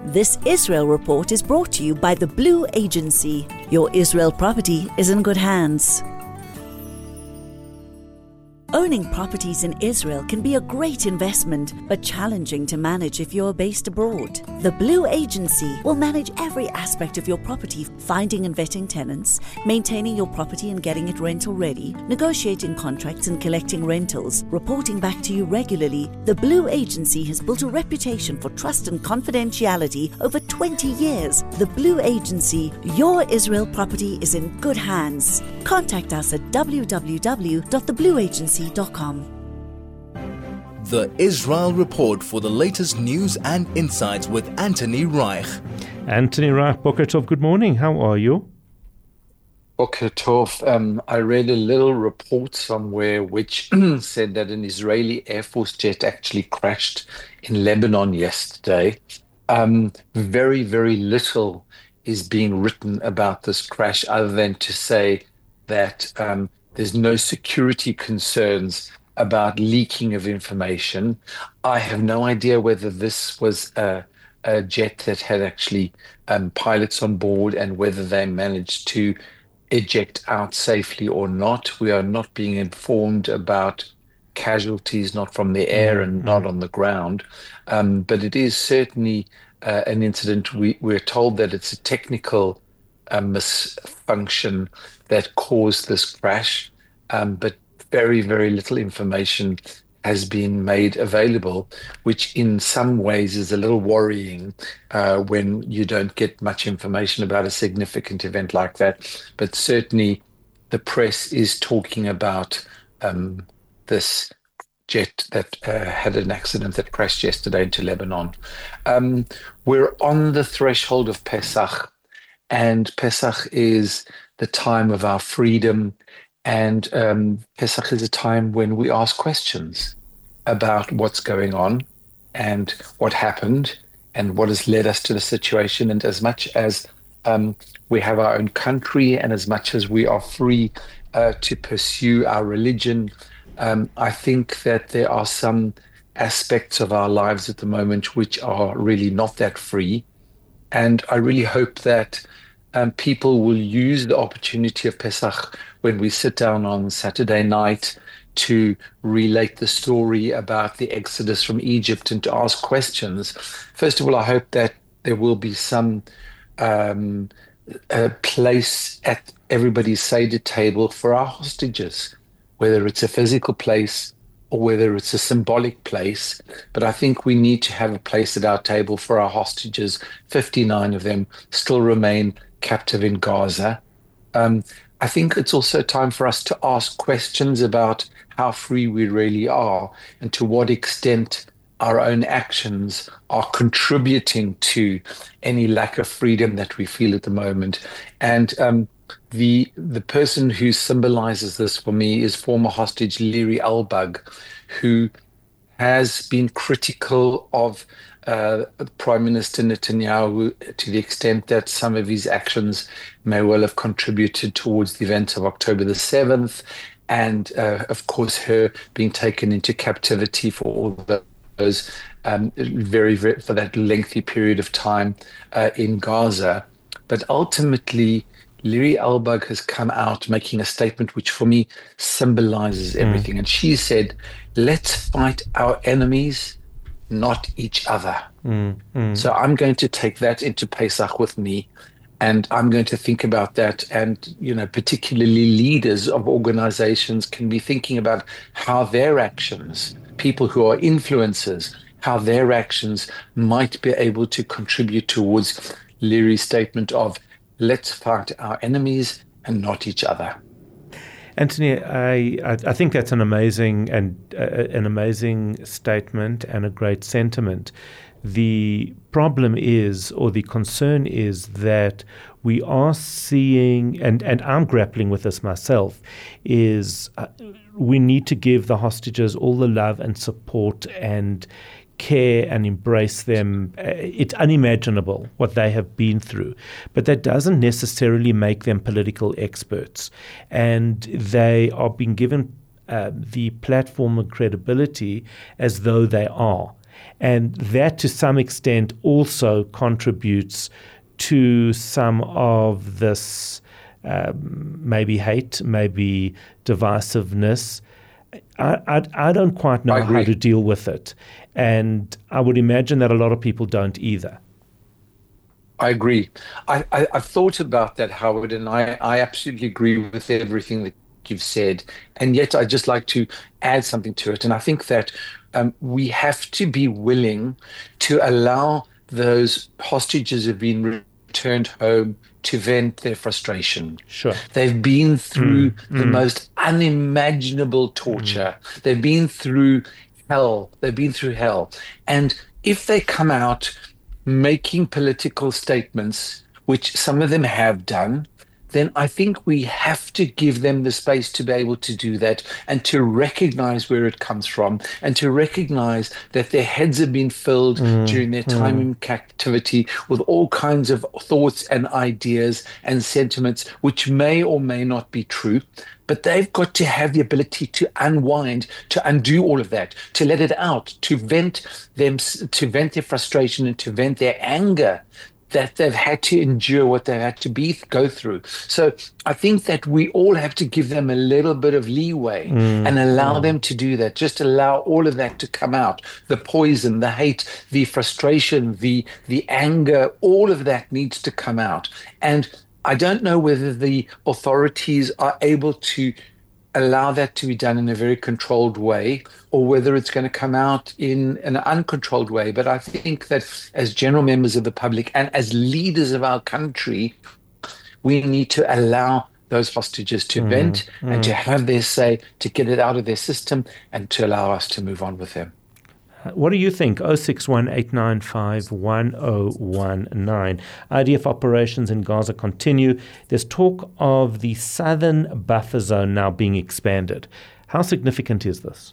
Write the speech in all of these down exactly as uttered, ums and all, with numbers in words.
This Israel Report is brought to you by the Blue Agency. Your Israel property is in good hands. Owning properties in Israel can be a great investment, but challenging to manage if you're based abroad. The Blue Agency will manage every aspect of your property, finding and vetting tenants, maintaining your property and getting it rental ready, negotiating contracts and collecting rentals, reporting back to you regularly. The Blue Agency has built a reputation for trust and confidentiality over twenty years. The Blue Agency, your Israel property is in good hands. Contact us at w w w dot the blue agency dot com. The Israel Report for the latest news and insights with Anthony Reich. Anthony Reich, Boker Tov, good morning. How are you? Boker Tov, um, I read a little report somewhere which said that an Israeli Air Force jet actually crashed in Lebanon yesterday. Um, very, very little is being written about this crash other than to say that um, there's no security concerns about leaking of information. I have no idea whether this was a, a jet that had actually um, pilots on board and whether they managed to eject out safely or not. We are not being informed about casualties, not from the air and not on the ground. Um, but it is certainly uh, an incident. We, we're told that it's a technical uh, misfunction that caused this crash, um, but very, very little information has been made available, which in some ways is a little worrying uh, when you don't get much information about a significant event like that. But certainly the press is talking about um, this jet that uh, had an accident that crashed yesterday into Lebanon. Um, we're on the threshold of Pesach, and Pesach is the time of our freedom. And um, Pesach is a time when we ask questions about what's going on and what happened and what has led us to the situation. And as much as um, we have our own country and as much as we are free uh, to pursue our religion, um, I think that there are some aspects of our lives at the moment which are really not that free. And I really hope that um, people will use the opportunity of Pesach when we sit down on Saturday night to relate the story about the exodus from Egypt and to ask questions. First of all, I hope that there will be some um, a place at everybody's Seder table for our hostages, whether it's a physical place or whether it's a symbolic place. But I think we need to have a place at our table for our hostages. fifty-nine of them still remain captive in Gaza. Um, I think it's also time for us to ask questions about how free we really are and to what extent our own actions are contributing to any lack of freedom that we feel at the moment. And um, the the person who symbolizes this for me is former hostage Liri Albag, who has been critical of uh, Prime Minister Netanyahu to the extent that some of his actions may well have contributed towards the events of October the seventh, and uh, of course her being taken into captivity for all those um, very, very for that lengthy period of time uh, in Gaza. But ultimately, Liri Albag has come out making a statement which for me symbolizes everything. Mm. And she said, let's fight our enemies, not each other. Mm. Mm. So I'm going to take that into Pesach with me. And I'm going to think about that. And, you know, particularly leaders of organizations can be thinking about how their actions, people who are influencers, how their actions might be able to contribute towards Liri's statement of let's fight our enemies and not each other. Anthony, I I think that's an amazing and uh, an amazing statement and a great sentiment. The problem is, or the concern is, that we are seeing, and, and I'm grappling with this myself, is uh, we need to give the hostages all the love and support and care and embrace them. It's unimaginable what they have been through, but that doesn't necessarily make them political experts. And they are being given uh, the platform and credibility as though they are. And that, to some extent, also contributes to some of this um, maybe hate, maybe divisiveness. I, I, I don't quite know how to deal with it. And I would imagine that a lot of people don't either. I agree. I, I, I've thought about that, Howard, and I, I absolutely agree with everything that you've said. And yet I'd just like to add something to it. And I think that um, we have to be willing to allow those hostages who've been returned home to vent their frustration. Sure. They've been through mm, the mm. most unimaginable torture. Mm. They've been through hell. They've been through hell. And if they come out making political statements, which some of them have done, then I think we have to give them the space to be able to do that and to recognize where it comes from and to recognize that their heads have been filled mm, during their time mm. in captivity with all kinds of thoughts and ideas and sentiments which may or may not be true. But they've got to have the ability to unwind, to undo all of that, to let it out, to vent them, to vent their frustration and to vent their anger that they've had to endure, what they've had to be go through. So I think that we all have to give them a little bit of leeway mm, and allow mm. them to do that. Just allow all of that to come out. The poison, the hate, the frustration, the the anger, all of that needs to come out. And I don't know whether the authorities are able to allow that to be done in a very controlled way or whether it's going to come out in an uncontrolled way. But I think that as general members of the public and as leaders of our country, we need to allow those hostages to mm, vent mm. and to have their say, to get it out of their system and to allow us to move on with them. What do you think? oh six one, eight nine five, one oh one nine. I D F operations in Gaza continue. There's talk of the southern buffer zone now being expanded. How significant is this?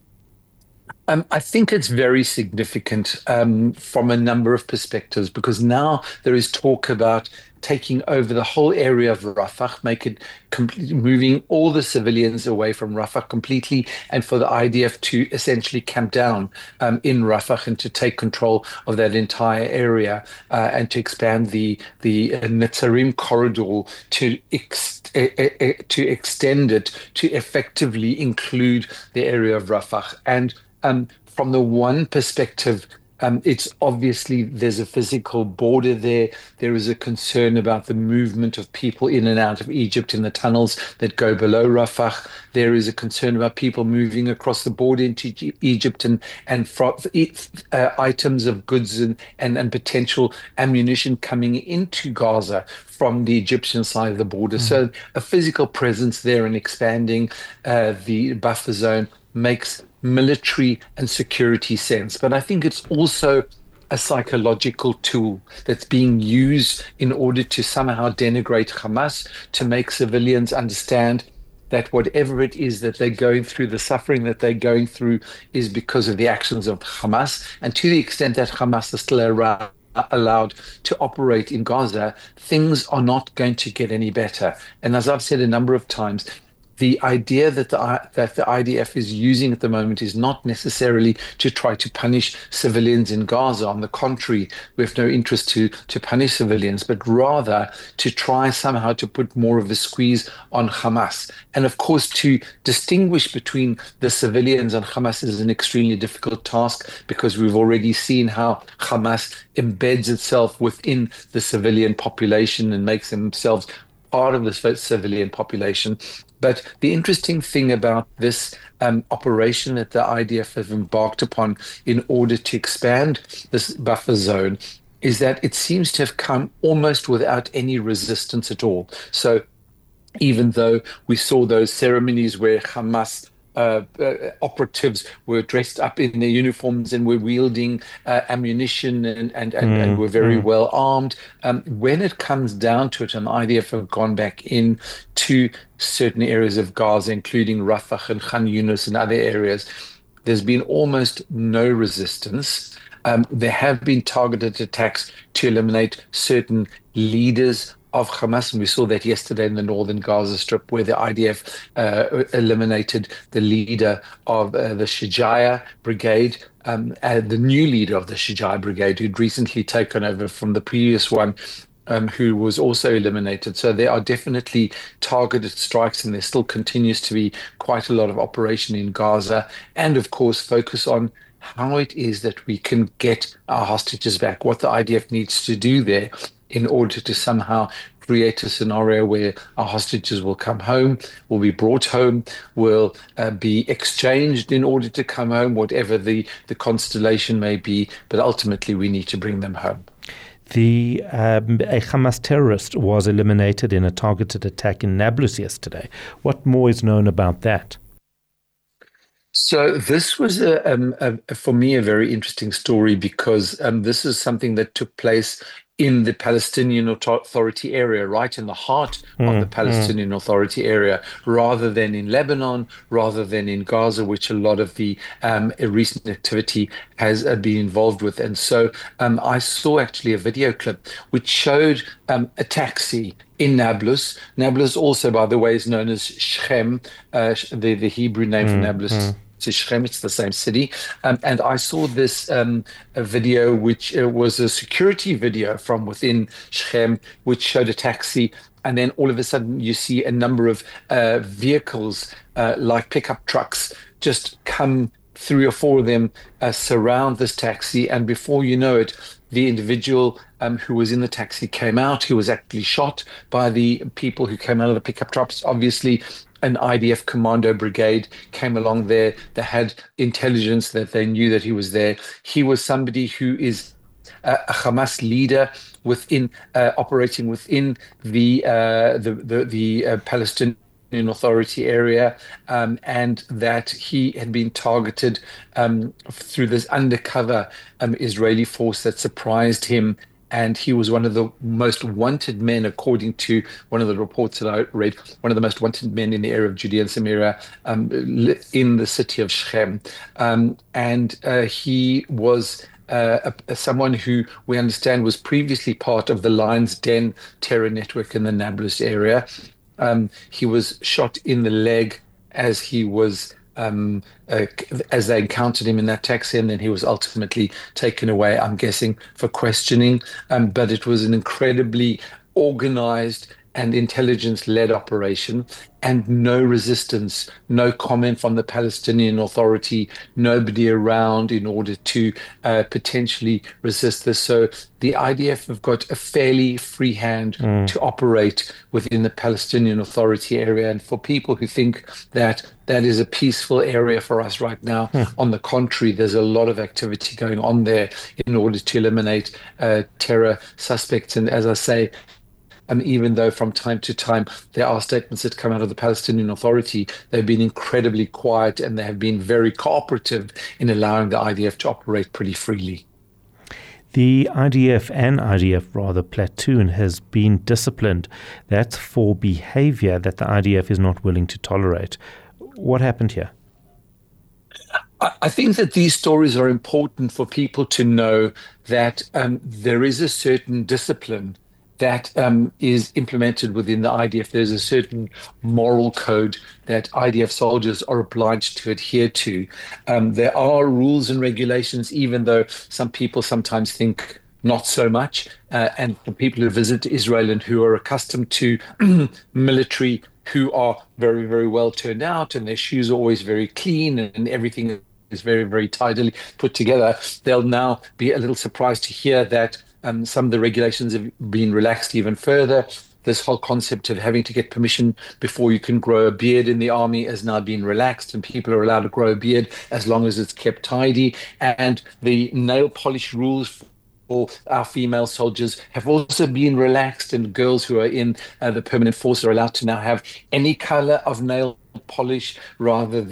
Um, I think it's very significant um, from a number of perspectives, because now there is talk about taking over the whole area of Rafah, make it complete, moving all the civilians away from Rafah completely, and for the I D F to essentially camp down um, in Rafah and to take control of that entire area uh, and to expand the the uh, Netzarim corridor to ex- uh, uh, to extend it to effectively include the area of Rafah. And um, from the one perspective, Um, it's obviously there's a physical border there. There is a concern about the movement of people in and out of Egypt in the tunnels that go below Rafah. There is a concern about people moving across the border into Egypt and and from, uh, items of goods and, and, and potential ammunition coming into Gaza from the Egyptian side of the border. Mm. So a physical presence there and expanding uh, the buffer zone makes military and security sense. But I think it's also a psychological tool that's being used in order to somehow denigrate Hamas, to make civilians understand that whatever it is that they're going through, the suffering that they're going through is because of the actions of Hamas. And to the extent that Hamas is still around, allowed to operate in Gaza, things are not going to get any better. And as I've said a number of times, the idea that the that the I D F is using at the moment is not necessarily to try to punish civilians in Gaza. On the contrary, we have no interest to to punish civilians, but rather to try somehow to put more of a squeeze on Hamas. And of course, to distinguish between the civilians and Hamas is an extremely difficult task, because we've already seen how Hamas embeds itself within the civilian population and makes themselves part of the civilian population. But the interesting thing about this um, operation that the I D F have embarked upon in order to expand this buffer zone is that it seems to have come almost without any resistance at all. So even though we saw those ceremonies where Hamas Uh, uh, operatives were dressed up in their uniforms and were wielding uh, ammunition and and, and, mm, and were very mm. well armed. Um, when it comes down to it, and I D F have gone back in to certain areas of Gaza, including Rafah and Khan Yunis and other areas, there's been almost no resistance. Um, there have been targeted attacks to eliminate certain leaders of Hamas. And we saw that yesterday in the northern Gaza Strip, where the I D F uh, eliminated the leader of uh, the Shujaa Brigade, um, and the new leader of the Shujaa Brigade, who'd recently taken over from the previous one, Um, who was also eliminated. So there are definitely targeted strikes, and there still continues to be quite a lot of operation in Gaza. And of course, focus on how it is that we can get our hostages back, what the I D F needs to do there in order to somehow create a scenario where our hostages will come home, will be brought home, will uh, be exchanged in order to come home, whatever the, the constellation may be. But ultimately, we need to bring them home. The um, a Hamas terrorist was eliminated in a targeted attack in Nablus yesterday. What more is known about that? So this was, a, um, a, for me, a very interesting story, because um, this is something that took place in the Palestinian Authority area, right in the heart mm, of the Palestinian mm. Authority area, rather than in Lebanon, rather than in Gaza, which a lot of the um, recent activity has uh, been involved with. And so um, I saw actually a video clip which showed um, a taxi in Nablus. Nablus also, by the way, is known as Shechem, uh, the, the Hebrew name mm, for Nablus. Mm. To Shechem, it's the same city. Um, and I saw this um, a video, which uh, was a security video from within Shechem, which showed a taxi. And then all of a sudden, you see a number of uh, vehicles, uh, like pickup trucks, just come, three or four of them uh, surround this taxi. And before you know it, the individual um, who was in the taxi came out. He was actually shot by the people who came out of the pickup trucks. Obviously, an I D F commando brigade came along there. They had intelligence that they knew that he was there. He was somebody who is a, a Hamas leader within, uh, operating within the uh, the the, the uh, Palestinian Authority area, um, and that he had been targeted um, through this undercover um, Israeli force that surprised him. And he was one of the most wanted men, according to one of the reports that I read, one of the most wanted men in the area of Judea and Samaria, um, in the city of Shechem. Um, and uh, he was uh, a, a, someone who we understand was previously part of the Lion's Den terror network in the Nablus area. Um, he was shot in the leg as he was Um, uh, as they encountered him in that taxi, and then he was ultimately taken away, I'm guessing, for questioning. Um, but it was an incredibly organized and intelligence-led operation, and no resistance, no comment from the Palestinian Authority, nobody around in order to uh, potentially resist this. So the I D F have got a fairly free hand mm. to operate within the Palestinian Authority area. And for people who think that that is a peaceful area for us right now, mm. on the contrary, there's a lot of activity going on there in order to eliminate uh, terror suspects. And as I say, Um, even though from time to time there are statements that come out of the Palestinian Authority, they've been incredibly quiet, and they have been very cooperative in allowing the I D F to operate pretty freely. The I D F and I D F, rather, platoon has been disciplined. That's for behavior that the I D F is not willing to tolerate. What happened here? I think that these stories are important for people to know that um, there is a certain discipline that um, is implemented within the I D F. There's a certain moral code that I D F soldiers are obliged to adhere to. Um, there are rules and regulations, even though some people sometimes think not so much. Uh, and for people who visit Israel and who are accustomed to military, who are very, very well turned out, and their shoes are always very clean, and everything is very, very tidily put together, they'll now be a little surprised to hear that Um, some of the regulations have been relaxed even further. This whole concept of having to get permission before you can grow a beard in the army has now been relaxed, and people are allowed to grow a beard as long as it's kept tidy. And the nail polish rules for our female soldiers have also been relaxed, and girls who are in uh, the permanent force are allowed to now have any color of nail polish rather than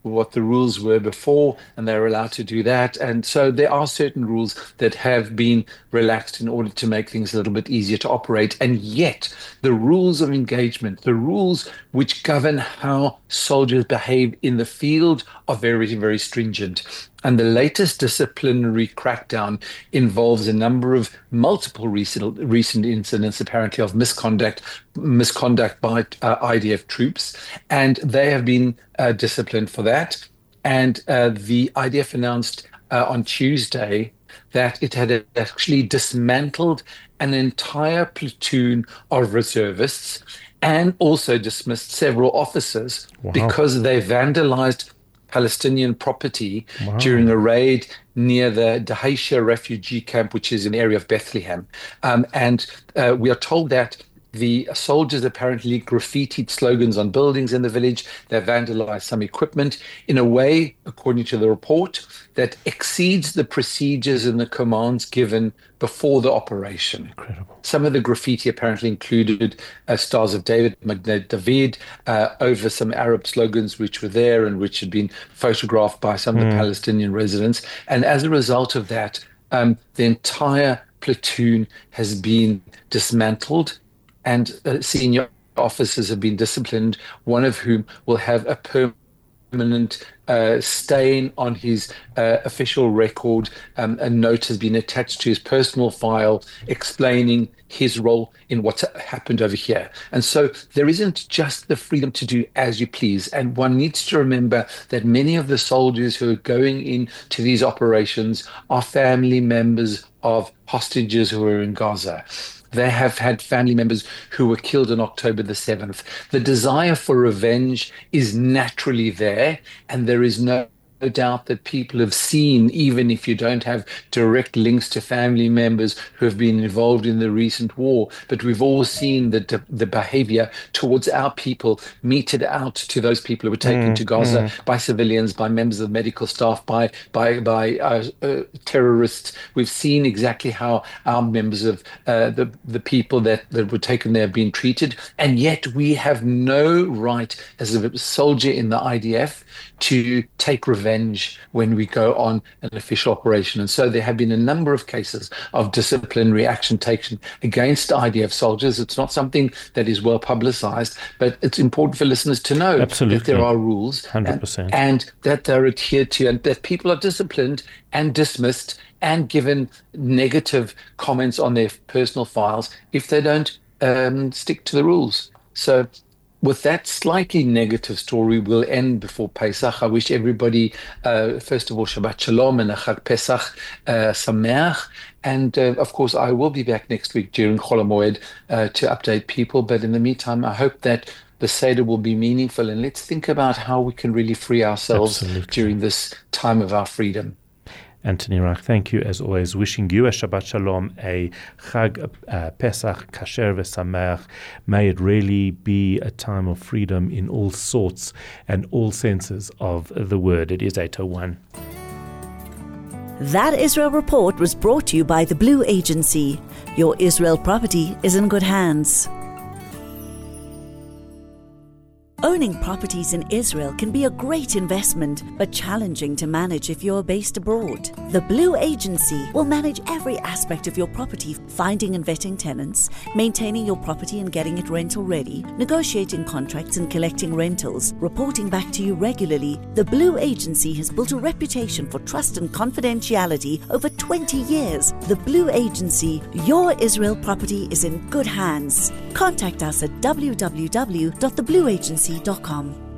what the rules were before, and they're allowed to do that. And so there are certain rules that have been relaxed in order to make things a little bit easier to operate. And yet the rules of engagement, the rules which govern how soldiers behave in the field, are very, very stringent. And the latest disciplinary crackdown involves a number of multiple recent, recent incidents, apparently, of misconduct, misconduct by uh, I D F troops, and they have been uh, disciplined for that. And uh, the I D F announced uh, on Tuesday that it had actually dismantled an entire platoon of reservists and also dismissed several officers wow. because they vandalized Palestinian property wow. during a raid near the Dahaisha refugee camp, which is in the area of Bethlehem. Um, and uh, we are told that the soldiers apparently graffitied slogans on buildings in the village. They vandalized some equipment in a way, according to the report, that exceeds the procedures and the commands given before the operation. Incredible. Some of the graffiti apparently included uh, Stars of David, Magna David, uh, over some Arab slogans which were there and which had been photographed by some mm. of the Palestinian residents. And as a result of that, um, the entire platoon has been dismantled, and uh, senior officers have been disciplined, one of whom will have a permanent uh, stain on his uh, official record. Um, a note has been attached to his personal file explaining his role in what's happened over here. And so there isn't just the freedom to do as you please. And one needs to remember that many of the soldiers who are going into these operations are family members of hostages who are in Gaza. They have had family members who were killed on October the seventh. The desire for revenge is naturally there, and there is no doubt that people have seen, even if you don't have direct links to family members who have been involved in the recent war, but we've all seen the the behavior towards our people meted out to those people who were taken mm, to Gaza mm. by civilians, by members of medical staff, by by by uh, uh, terrorists. We've seen exactly how our members of uh, the the people that, that were taken there have been treated, and yet we have no right as a soldier in the I D F to take revenge when we go on an official operation. And so there have been a number of cases of disciplinary action taken against I D F soldiers. It's not something that is well publicized, but it's important for listeners to know Absolutely. that there are rules one hundred percent. And, and that they're adhered to, and that people are disciplined and dismissed and given negative comments on their personal files if they don't um, stick to the rules. So with that slightly negative story, we'll end before Pesach. I wish everybody, uh, first of all, Shabbat Shalom and a Chag Pesach uh, Sameach. And uh, of course, I will be back next week during Chol HaMoed uh, to update people. But in the meantime, I hope that the Seder will be meaningful. And let's think about how we can really free ourselves Absolutely. during this time of our freedom. Anthony Reich, thank you as always. Wishing you a Shabbat Shalom, a Chag uh, Pesach Kasher v'Sameach. May it really be a time of freedom in all sorts and all senses of the word. It is eight oh one. That Israel Report was brought to you by the Blue Agency. Your Israel property is in good hands. Owning properties in Israel can be a great investment, but challenging to manage if you're based abroad. The Blue Agency will manage every aspect of your property, finding and vetting tenants, maintaining your property and getting it rental ready, negotiating contracts and collecting rentals, reporting back to you regularly. The Blue Agency has built a reputation for trust and confidentiality over twenty years. The Blue Agency, your Israel property is in good hands. Contact us at w w w dot the blue agency dot com.